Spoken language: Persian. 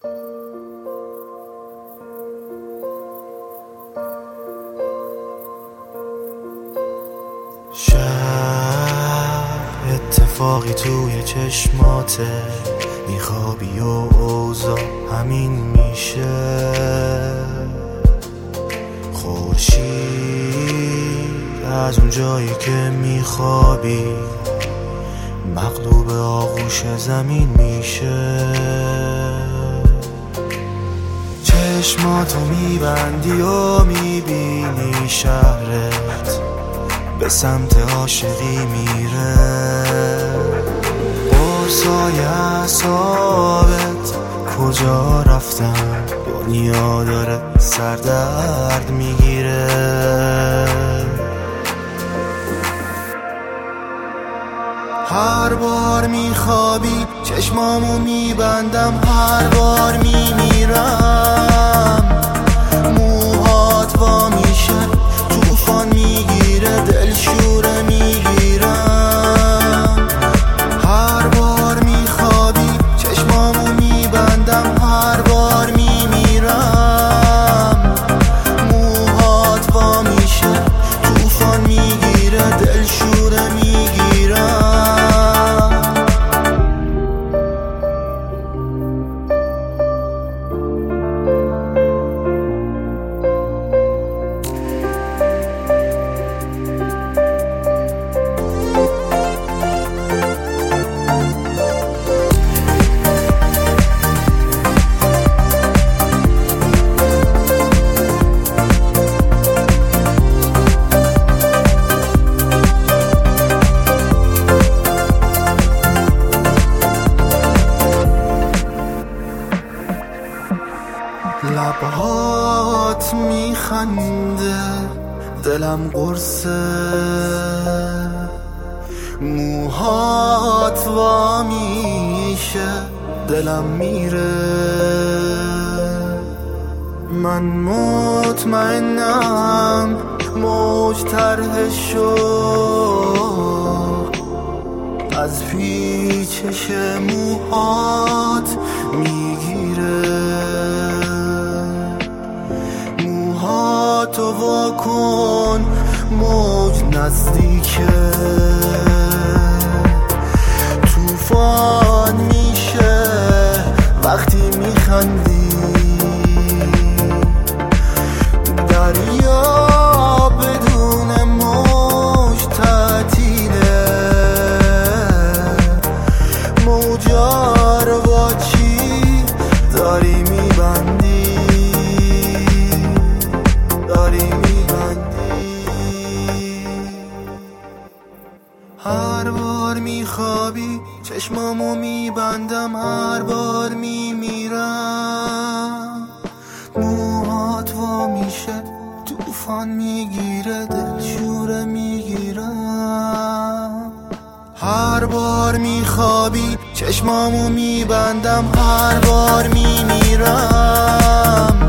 اتفاقی توی چشماته، میخوابی و اوضاع همین میشه. خورشید از اون جایی که میخوابی مغلوب آغوش زمین میشه. چشماتو میبندی و میبینی شهرت به سمت عاشقی میره. قرصای اعصابت کجا رفتن؟ دنیا داره سردرد میگیره. هر بار میخوابی چشمامو میبندم، هر بار میمیرم. موهات وا میشه، طوفان میگیره، دلشوره میگیرم. هر بار میخوابی چشمامو میبندم، هر بار میمیرم. موهات وا میشه، طوفان میگیره، دلشوره میگیرم. لبهات میخنده، دلم قرصه. موهات وا میشه، دلم میره. من مطمئنم موج طرح شد از پیچش موهات میگیره. تو وا کن، موج نزدیکه، طوفان میشه وقتی میخندی. دریا بدون موج تعطیله، موجا رو با چی داری میبندی؟ هر بار میخوابی چشمامو میبندم، هر بار میمیرم. موهات وا میشه، طوفان میگیره، دلشوره میگیرم. هر بار میخوابی چشمامو میبندم، هر بار میمیرم.